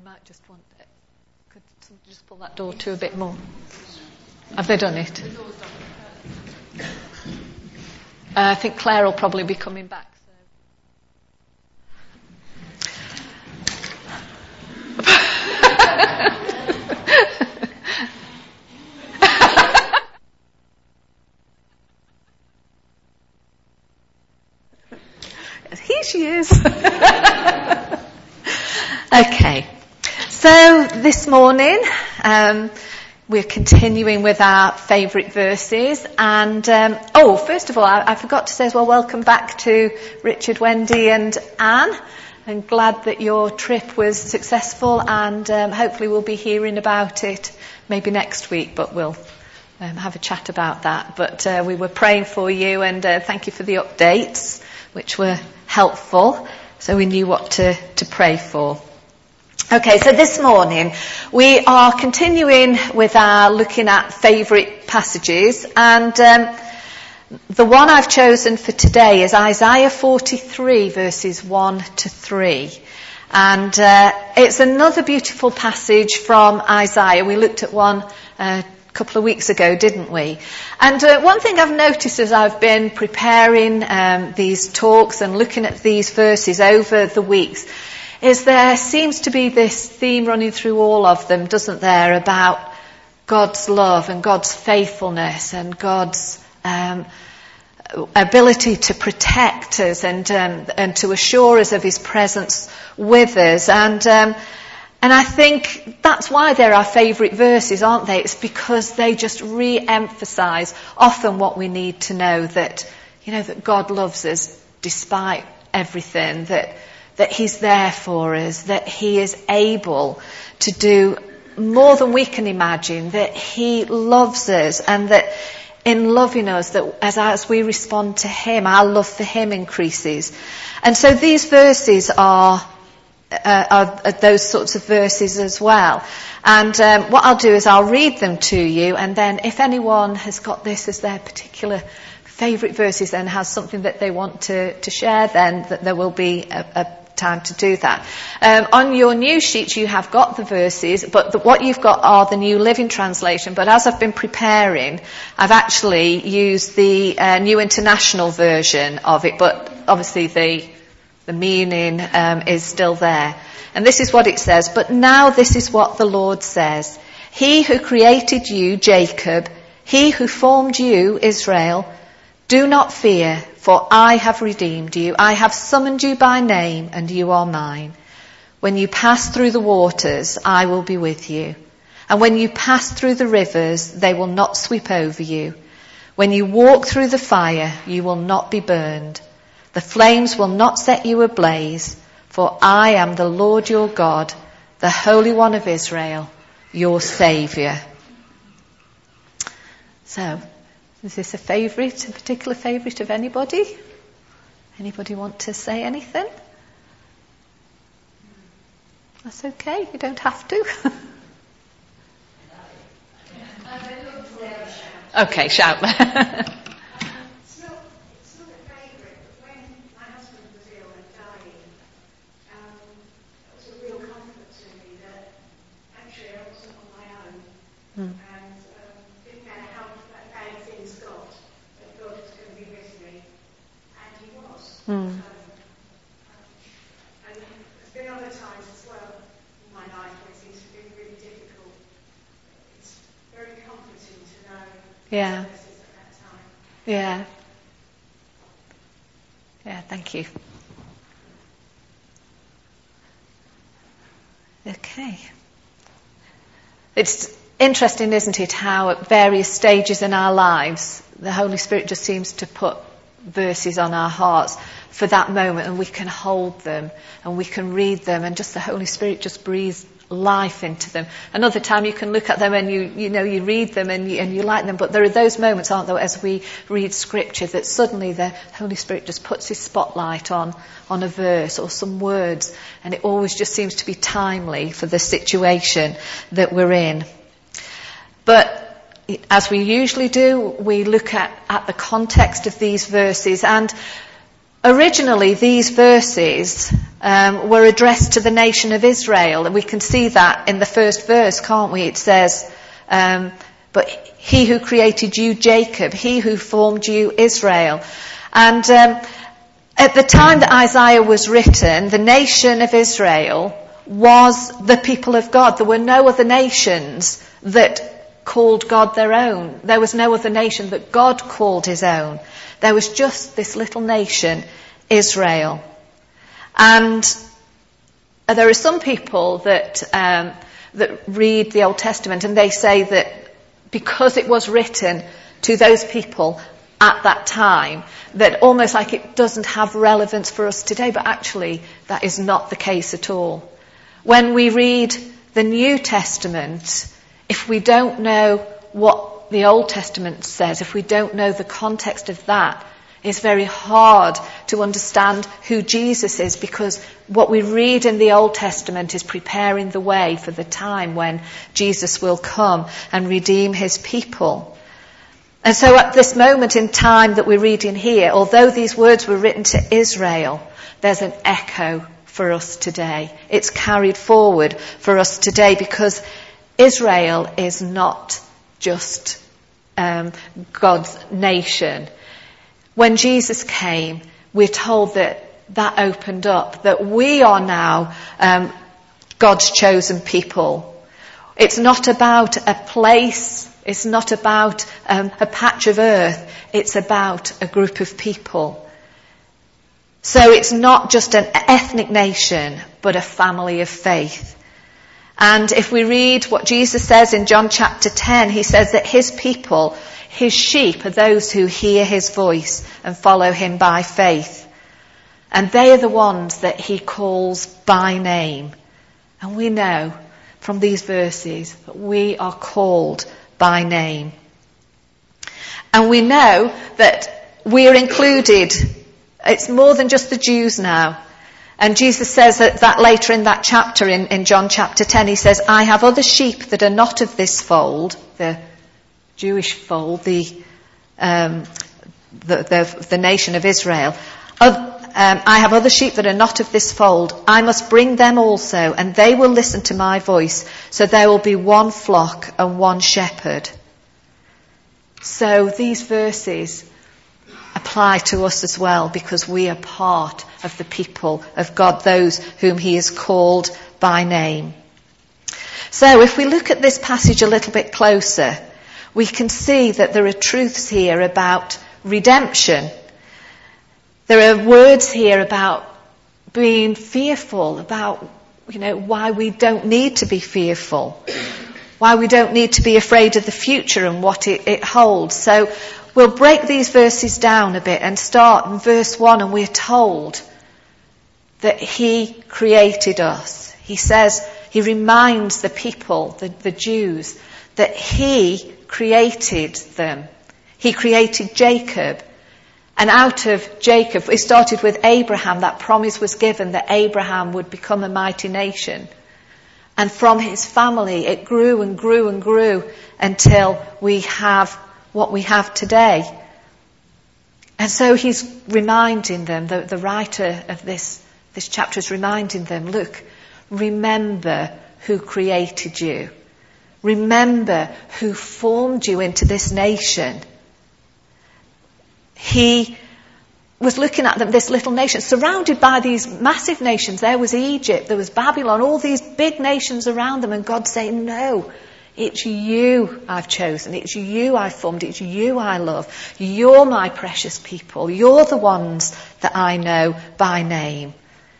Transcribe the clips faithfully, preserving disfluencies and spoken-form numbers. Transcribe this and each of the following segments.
You might just want it. Could somebody just pull that door to a bit more? Have they done it? Uh, I think Claire will probably be coming back. Here she is. Okay. So this morning, um, we're continuing with our favourite verses. And, um, oh, first of all, I, I forgot to say as well, welcome back to Richard, Wendy and Anne. I'm glad that your trip was successful, and um, hopefully we'll be hearing about it maybe next week, but we'll um, have a chat about that. But uh, we were praying for you, and uh, thank you for the updates, which were helpful, so we knew what to, to pray for. Okay, so this morning we are continuing with our looking at favourite passages, and um, the one I've chosen for today is Isaiah forty-three, verses one to three. And uh, it's another beautiful passage from Isaiah. We looked at one uh, a couple of weeks ago, didn't we? And uh, one thing I've noticed as I've been preparing um, these talks and looking at these verses over the weeks is there seems to be this theme running through all of them, doesn't there, about God's love and God's faithfulness and God's um, ability to protect us and um, and to assure us of his presence with us. And um, and I think that's why they're our favourite verses, aren't they? It's because they just re-emphasise often what we need to know, that, you know, that God loves us despite everything, that that he's there for us, that he is able to do more than we can imagine, that he loves us, and that in loving us, that as, as we respond to him, our love for him increases. And so these verses are, uh, are, are those sorts of verses as well. And um, what I'll do is I'll read them to you, and then if anyone has got this as their particular favourite verses and has something that they want to, to share, then that there will be a, a time to do that. Um, on your new sheet you have got the verses, but the, what you've got are the New Living Translation. But as I've been preparing, I've actually used the uh, New International Version of it, but obviously the the meaning um, is still there. And this is what it says: "But now this is what the Lord says. He who created you, Jacob, he who formed you, Israel, do not fear, for I have redeemed you. I have summoned you by name, and you are mine. When you pass through the waters, I will be with you. And when you pass through the rivers, they will not sweep over you. When you walk through the fire, you will not be burned. The flames will not set you ablaze, for I am the Lord your God, the Holy One of Israel, your Saviour." So, is this a favourite, a particular favourite of anybody? Anybody want to say anything? That's okay, you don't have to. Okay, shout. It's not, it's not a favourite, but when my husband was ill and dying, um, it was a real comfort to me that actually I wasn't on my own. Mm. And um, didn't matter how bad things got, that God was going to be with me. And he was. Mm. So, um, and there's been other times as well in my life where things have been really difficult. It's very comforting to know. Yeah. Yeah. Yeah, thank you. Okay. It's interesting, isn't it, how at various stages in our lives, the Holy Spirit just seems to put verses on our hearts for that moment, and we can hold them and we can read them, and just the Holy Spirit just breathes life into them. Another time you can look at them and you you know you read them and you, and you like them, but there are those moments, aren't there, as we read scripture, that suddenly the Holy Spirit just puts his spotlight on on a verse or some words, and it always just seems to be timely for the situation that we're in. But as we usually do, we look at, at the context of these verses, and Originally, these verses um, were addressed to the nation of Israel, and we can see that in the first verse, can't we? It says, um, but he who created you, Jacob, he who formed you, Israel. And um, at the time that Isaiah was written, the nation of Israel was the people of God. There were no other nations that called God their own. There was no other nation that God called his own. There was just this little nation, Israel. And there are some people that um, that read the Old Testament and they say that because it was written to those people at that time, that almost like it doesn't have relevance for us today. But actually, that is not the case at all. When we read the New Testament, if we don't know what the Old Testament says, if we don't know the context of that, it's very hard to understand who Jesus is, because what we read in the Old Testament is preparing the way for the time when Jesus will come and redeem his people. And so at this moment in time that we're reading here, although these words were written to Israel, there's an echo for us today. It's carried forward for us today, because Israel is not just um, God's nation. When Jesus came, we're told that that opened up, that we are now um, God's chosen people. It's not about a place, it's not about um, a patch of earth, it's about a group of people. So it's not just an ethnic nation, but a family of faith. And if we read what Jesus says in John chapter ten, he says that his people, his sheep, are those who hear his voice and follow him by faith. And they are the ones that he calls by name. And we know from these verses that we are called by name. And we know that we are included. It's more than just the Jews now. And Jesus says that, that later in that chapter, in, in John chapter ten, he says, I have other sheep that are not of this fold, the Jewish fold, the um, the, the, the nation of Israel. Of, um, I have other sheep that are not of this fold. I must bring them also, and they will listen to my voice. So there will be one flock and one shepherd. So these verses apply to us as well, because we are part of the people of God, those whom he has called by name. So if we look at this passage a little bit closer, we can see that there are truths here about redemption. There are words here about being fearful, about, you know, why we don't need to be fearful, why we don't need to be afraid of the future and what it, it holds. So we'll break these verses down a bit and start in verse one, and we're told that he created us. He says, he reminds the people, the, the Jews, that he created them. He created Jacob. And out of Jacob, it started with Abraham. That promise was given that Abraham would become a mighty nation. And from his family, it grew and grew and grew until we have what we have today. And so he's reminding them, the, the writer of this, this chapter is reminding them, look, remember who created you. Remember who formed you into this nation. He was looking at them, this little nation, surrounded by these massive nations. There was Egypt, there was Babylon, all these big nations around them, and God saying, no, it's you I've chosen, it's you I've formed, it's you I love. You're my precious people. You're the ones that I know by name.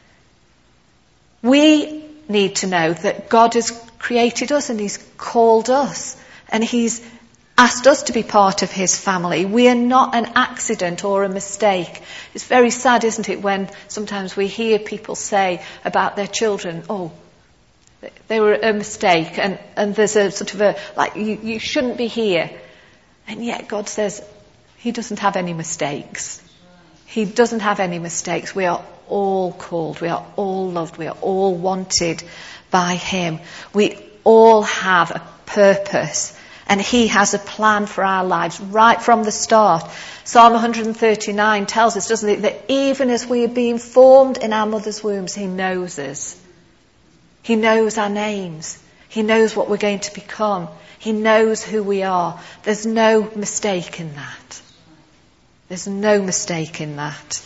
We need to know that God has created us and he's called us and he's asked us to be part of his family. We are not an accident or a mistake. It's very sad, isn't it, when sometimes we hear people say about their children, oh, they were a mistake, and, and there's a sort of a, like, you, you shouldn't be here. And yet God says he doesn't have any mistakes. He doesn't have any mistakes. We are all called. We are all loved. We are all wanted by him. We all have a purpose. And he has a plan for our lives right from the start. Psalm one thirty-nine tells us, doesn't it, that even as we are being formed in our mother's wombs, he knows us. He knows our names. He knows what we're going to become. He knows who we are. There's no mistake in that. There's no mistake in that.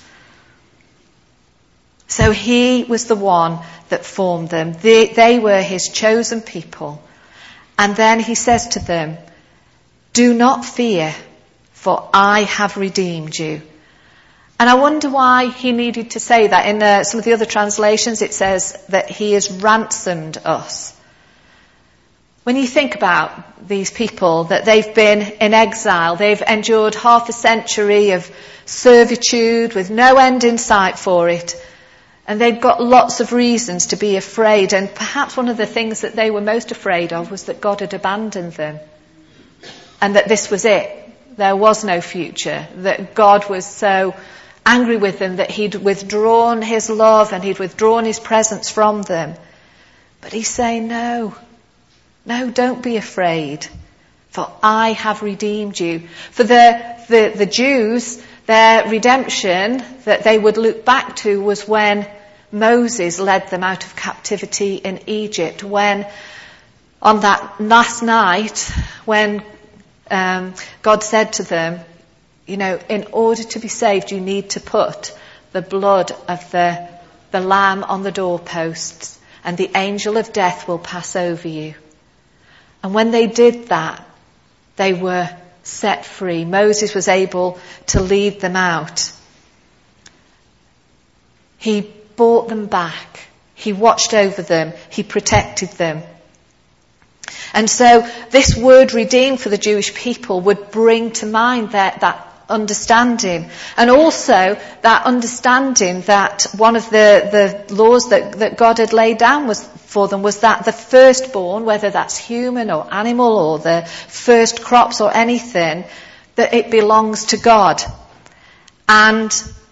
So he was the one that formed them. They, they were his chosen people. And then he says to them, do not fear, for I have redeemed you. And I wonder why he needed to say that. In uh, some of the other translations it says that he has ransomed us. When you think about these people, that they've been in exile, they've endured half a century of servitude with no end in sight for it, and they've got lots of reasons to be afraid, and perhaps one of the things that they were most afraid of was that God had abandoned them, and that this was it. There was no future, that God was so angry with them that he'd withdrawn his love and he'd withdrawn his presence from them. But he's saying, no, no, don't be afraid, for I have redeemed you. For the, the, the Jews, their redemption that they would look back to was when Moses led them out of captivity in Egypt, when on that last night, when um, God said to them, you know, in order to be saved, you need to put the blood of the, the lamb on the doorposts, and the angel of death will pass over you. And when they did that, they were set free. Moses was able to lead them out. He brought them back. He watched over them. He protected them. And so this word redeemed for the Jewish people would bring to mind that, that understanding. And also that understanding that one of the, the laws that, that God had laid down was for them was that the firstborn, whether that's human or animal or the first crops or anything, that it belongs to God. And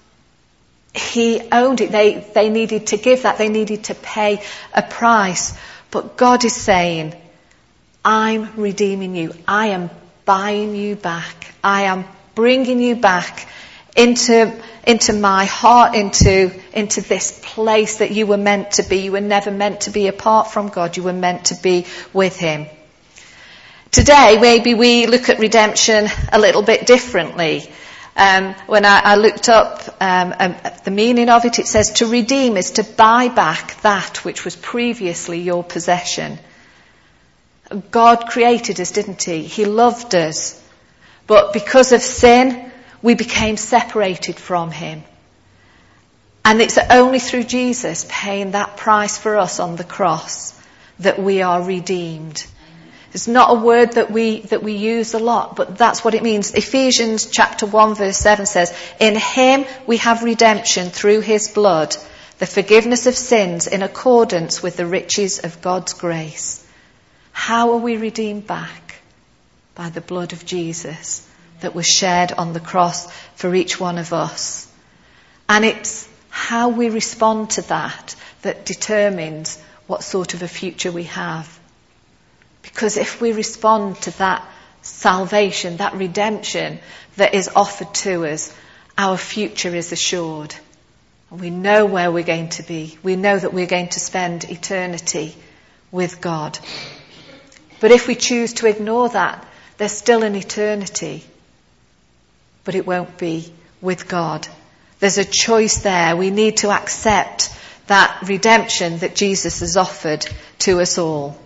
he owned it. They, they needed to give that. They needed to pay a price. But God is saying, I'm redeeming you. I am buying you back. I am bringing you back into, into my heart, into, into this place that you were meant to be. You were never meant to be apart from God. You were meant to be with him. Today, maybe we look at redemption a little bit differently. Um, when I, I looked up um, um, the meaning of it, it says to redeem is to buy back that which was previously your possession. God created us, didn't he? He loved us. But because of sin, we became separated from him. And it's only through Jesus paying that price for us on the cross that we are redeemed. It's not a word that we that we use a lot, but that's what it means. Ephesians chapter one verse seven says, in him we have redemption through his blood, the forgiveness of sins in accordance with the riches of God's grace. How are we redeemed back? By the blood of Jesus that was shed on the cross for each one of us. And it's how we respond to that that determines what sort of a future we have. Because if we respond to that salvation, that redemption that is offered to us, our future is assured. And we know where we're going to be. We know that we're going to spend eternity with God. But if we choose to ignore that, there's still an eternity, but it won't be with God. There's a choice there. We need to accept that redemption that Jesus has offered to us all.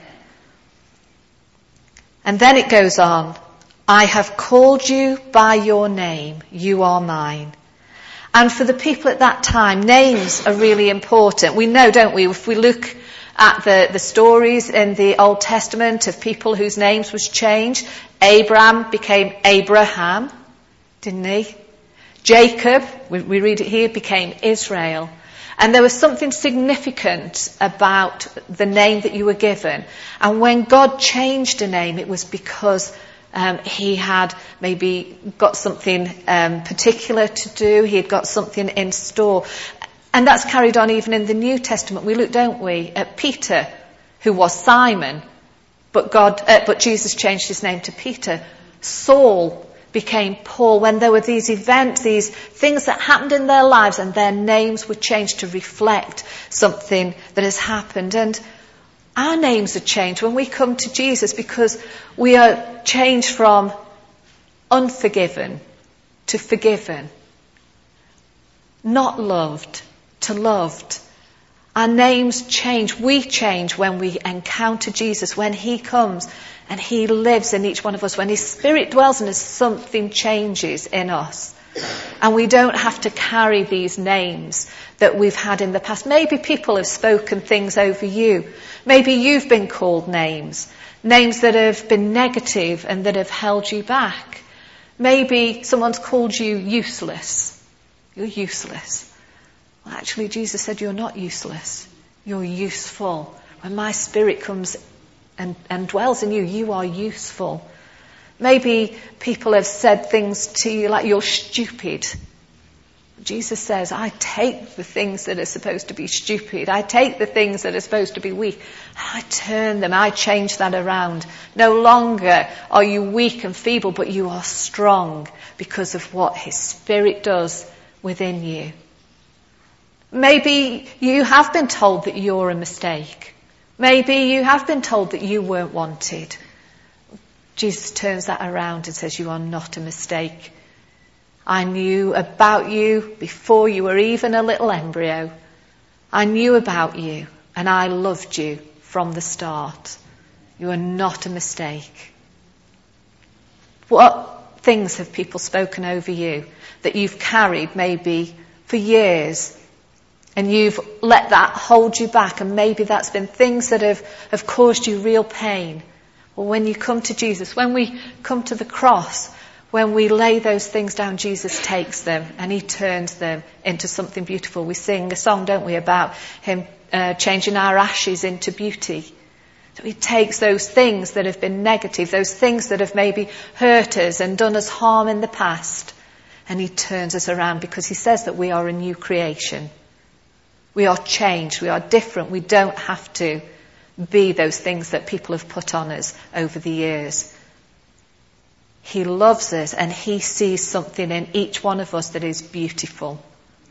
And then it goes on, I have called you by your name, you are mine. And for the people at that time, names are really important. We know, don't we, if we look at the, the stories in the Old Testament of people whose names was changed. Abraham became Abraham, didn't he? Jacob, we, we read it here, became Israel. And there was something significant about the name that you were given. And when God changed a name, it was because um, he had maybe got something um, particular to do. He had got something in store. And that's carried on even in the New Testament. We look, don't we, at Peter, who was Simon, But God, uh, but Jesus changed his name to Peter. Saul became Paul when there were these events, these things that happened in their lives, and their names were changed to reflect something that has happened. And our names are changed when we come to Jesus, because we are changed from unforgiven to forgiven, not loved to loved. Our names change. We change when we encounter Jesus, when he comes and he lives in each one of us. When his Spirit dwells in us, something changes in us. And we don't have to carry these names that we've had in the past. Maybe people have spoken things over you. Maybe you've been called names. Names that have been negative and that have held you back. Maybe someone's called you useless. You're useless. Well, actually, Jesus said you're not useless. You're useful. When my Spirit comes and, and dwells in you, you are useful. Maybe people have said things to you like you're stupid. Jesus says, I take the things that are supposed to be stupid. I take the things that are supposed to be weak. I turn them. I change that around. No longer are you weak and feeble, but you are strong because of what his Spirit does within you. Maybe you have been told that you're a mistake. Maybe you have been told that you weren't wanted. Jesus turns that around and says, you are not a mistake. I knew about you before you were even a little embryo. I knew about you and I loved you from the start. You are not a mistake. What things have people spoken over you that you've carried maybe for years, and you've let that hold you back, and maybe that's been things that have, have caused you real pain? Well, when you come to Jesus, when we come to the cross, when we lay those things down, Jesus takes them and he turns them into something beautiful. We sing a song, don't we, about him uh, changing our ashes into beauty. So he takes those things that have been negative, those things that have maybe hurt us and done us harm in the past, and he turns us around, because he says that we are a new creation. We are changed. We are different. We don't have to be those things that people have put on us over the years. He loves us and he sees something in each one of us that is beautiful.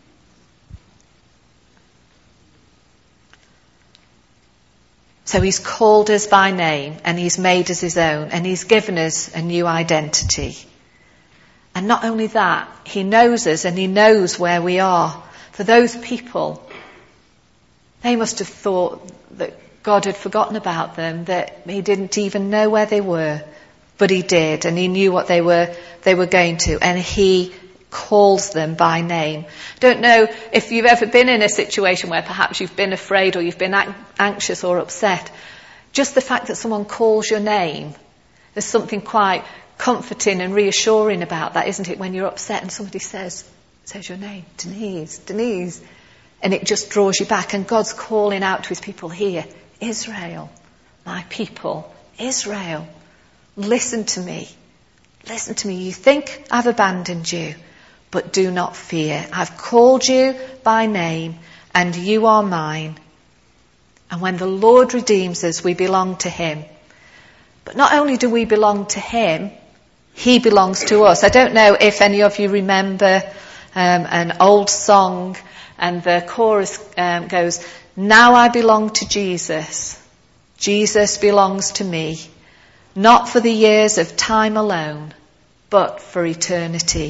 So he's called us by name and he's made us his own and he's given us a new identity. And not only that, he knows us and he knows where we are. For those people, they must have thought that God had forgotten about them, that he didn't even know where they were. But he did, and he knew what they were they were going to, and he calls them by name. Don't know if you've ever been in a situation where perhaps you've been afraid or you've been anxious or upset. Just the fact that someone calls your name, there's something quite comforting and reassuring about that, isn't it? When you're upset and somebody says, says your name, Denise, Denise, and it just draws you back. And God's calling out to his people here, Israel, my people, Israel. Listen to me. Listen to me. You think I've abandoned you, but do not fear. I've called you by name and you are mine. And when the Lord redeems us, we belong to him. But not only do we belong to him, he belongs to us. I don't know if any of you remember um, an old song, and the chorus um, goes, now I belong to Jesus. Jesus belongs to me. Not for the years of time alone, but for eternity.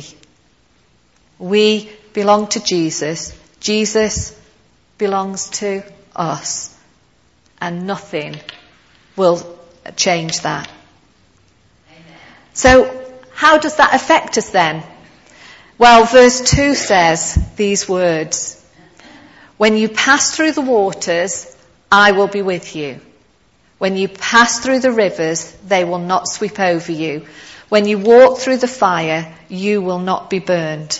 We belong to Jesus. Jesus belongs to us. And nothing will change that. Amen. So, how does that affect us then? Well, verse two says these words. When you pass through the waters, I will be with you. When you pass through the rivers, they will not sweep over you. When you walk through the fire, you will not be burned.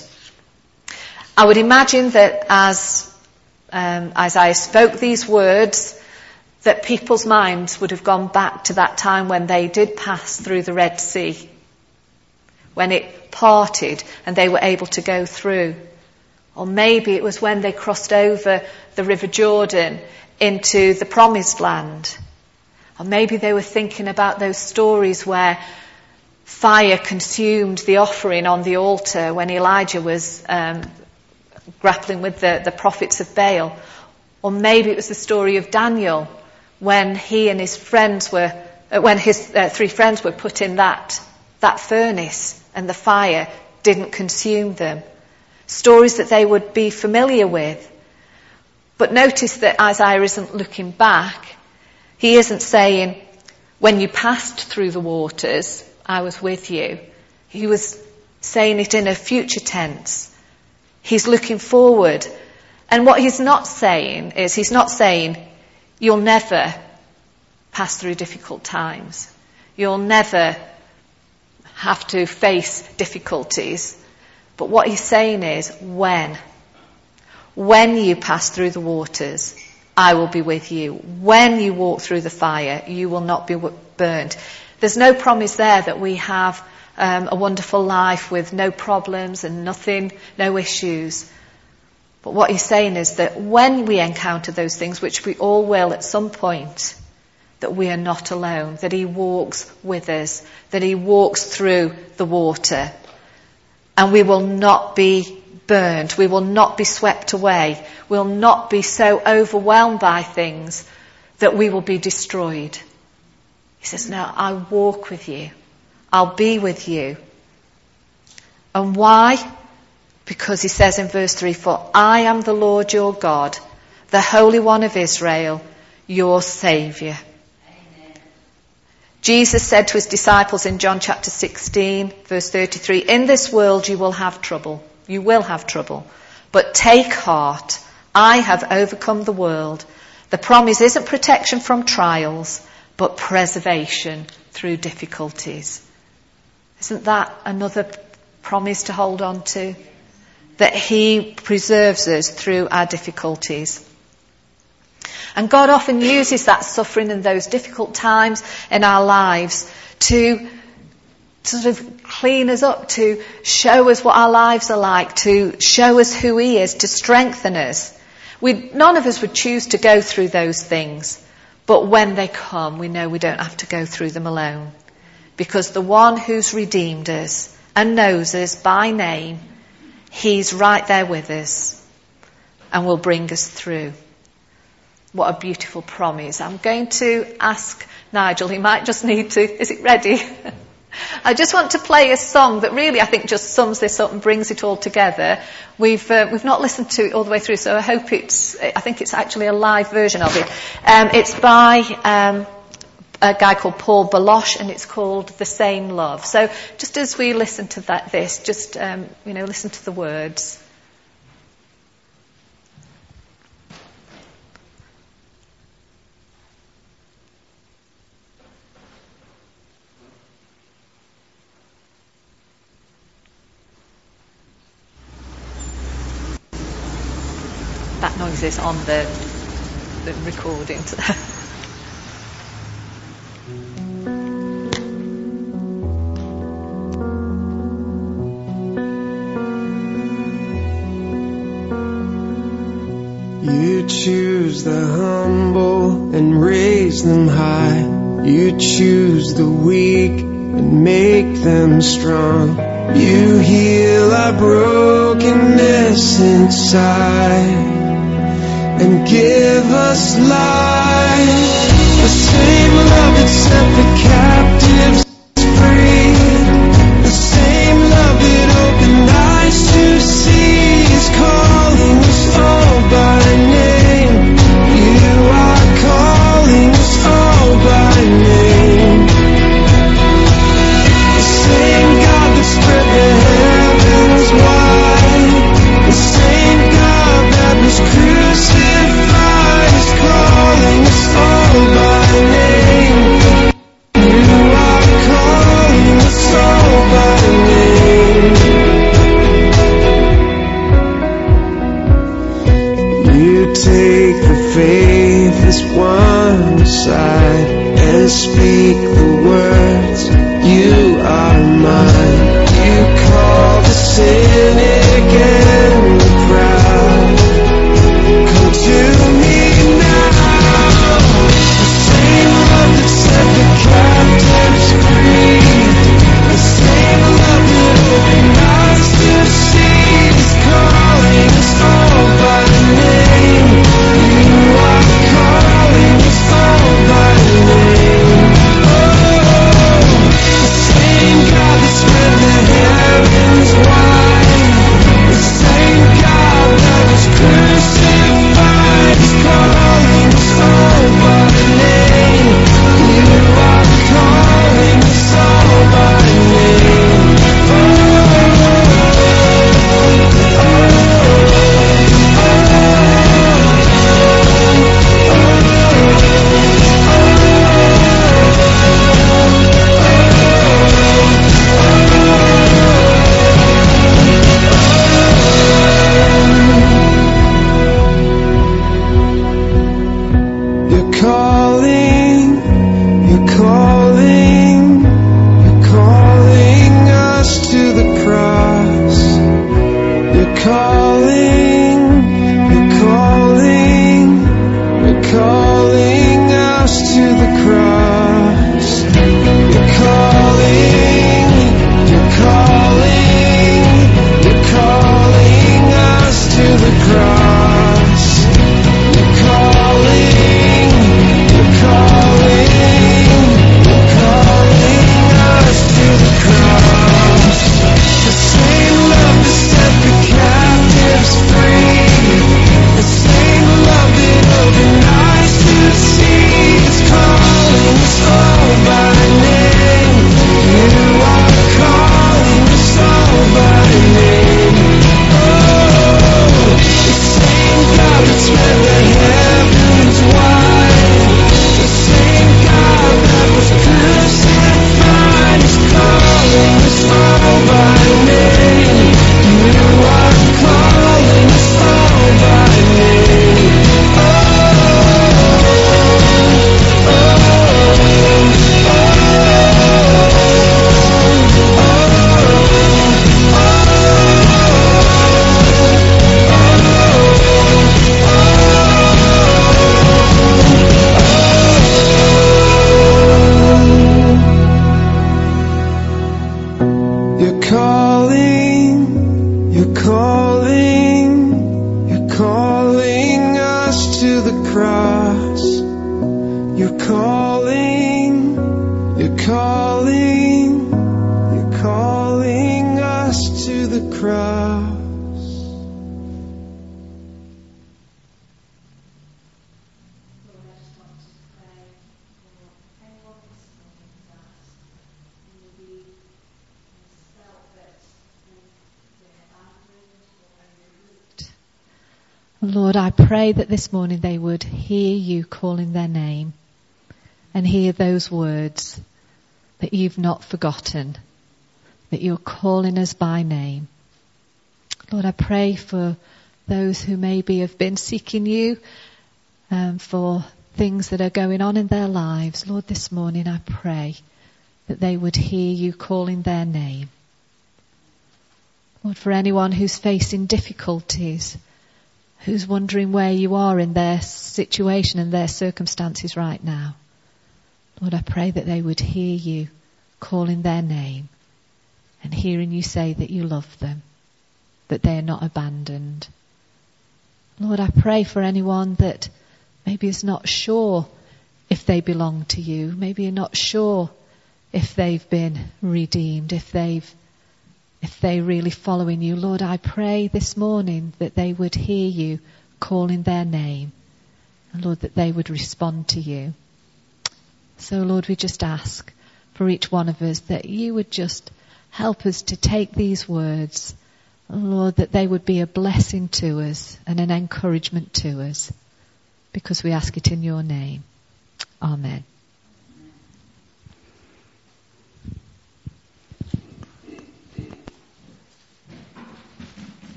I would imagine that as um, as I spoke these words, that people's minds would have gone back to that time when they did pass through the Red Sea, when it parted and they were able to go through. Or maybe it was when they crossed over the River Jordan into the Promised Land. Or maybe they were thinking about those stories where fire consumed the offering on the altar when Elijah was um, grappling with the, the prophets of Baal. Or maybe it was the story of Daniel when he and his friends were, uh, when his uh, three friends were put in that, that furnace and the fire didn't consume them. Stories that they would be familiar with. But notice that Isaiah isn't looking back. He isn't saying, when you passed through the waters, I was with you. He was saying it in a future tense. He's looking forward. And what he's not saying is, he's not saying, you'll never pass through difficult times. You'll never have to face difficulties. But what he's saying is, when? When you pass through the waters, I will be with you. When you walk through the fire, you will not be burned. There's no promise there that we have um, a wonderful life with no problems and nothing, no issues. But what he's saying is that when we encounter those things, which we all will at some point, that we are not alone, that he walks with us, that he walks through the water, and we will not be burned, we will not be swept away, we'll not be so overwhelmed by things that we will be destroyed. He says, no, I walk with you. I'll be with you. And why? Because he says in verse three, for I am the Lord your God, the Holy One of Israel, your Saviour. Amen. Jesus said to his disciples in John chapter sixteen, verse thirty-three, in this world you will have trouble. You will have trouble. But take heart, I have overcome the world. The promise isn't protection from trials, but preservation through difficulties. Isn't that another promise to hold on to? That he preserves us through our difficulties. And God often uses that suffering and those difficult times in our lives to sort of clean us up, to show us what our lives are like, to show us who he is, to strengthen us. We, none of us would choose to go through those things. But when they come, we know we don't have to go through them alone. Because the one who's redeemed us and knows us by name, he's right there with us and will bring us through. What a beautiful promise. I'm going to ask Nigel, he might just need to, is it ready? I just want to play a song that really I think just sums this up and brings it all together. We've uh, we've not listened to it all the way through, so I hope it's, I think it's actually a live version of it. Um, it's by um, a guy called Paul Baloche, and it's called The Same Love. So just as we listen to that, this, just, um, you know, listen to the words. That noise is on the, the recording. You choose the humble and raise them high. You choose the weak and make them strong. You heal our brokenness inside and give us life. The same love that set the captives free, the same love that opened eyes to see is calling us all by name. You are calling us all by name. The same God that spread the heavens wide, the same God that was crucified is calling us all by name. You are calling us all by name. You take the faithless one aside and speak the words, you are mine. You call the cynic and the proud, come to me now. The same love that calling us to the cross. You're calling, you're calling, you're calling us to the cross. You're calling, you're calling, you're calling us to the cross. The same love that set the captives free, the same love that'll be nice to see, is calling us all by name. You are calling us all by name. Oh, the same God that spread the heavens wide, the same God that was crucified, is calling us all by name. You are calling us all by name. Oh, oh, You're calling, you're calling, you're calling us to the cross. You're calling, you're calling, you're calling us to the cross. Lord, I just want to pray for anyone this morning that maybe has felt that they've been abandoned or overlooked. Lord, I pray that this morning they would hear you calling their name and hear those words, that you've not forgotten, that you're calling us by name. Lord, I pray for those who maybe have been seeking you um, for things that are going on in their lives. Lord, this morning I pray that they would hear you calling their name. Lord, for anyone who's facing difficulties, who's wondering where you are in their situation and their circumstances right now, Lord, I pray that they would hear you calling their name and hearing you say that you love them, that they are not abandoned. Lord, I pray for anyone that maybe is not sure if they belong to you, maybe you're not sure if they've been redeemed, if they've if they're really following you. Lord, I pray this morning that they would hear you calling their name, and Lord, that they would respond to you. So Lord, we just ask for each one of us that you would just help us to take these words, Lord, that they would be a blessing to us and an encouragement to us, because we ask it in your name. Amen.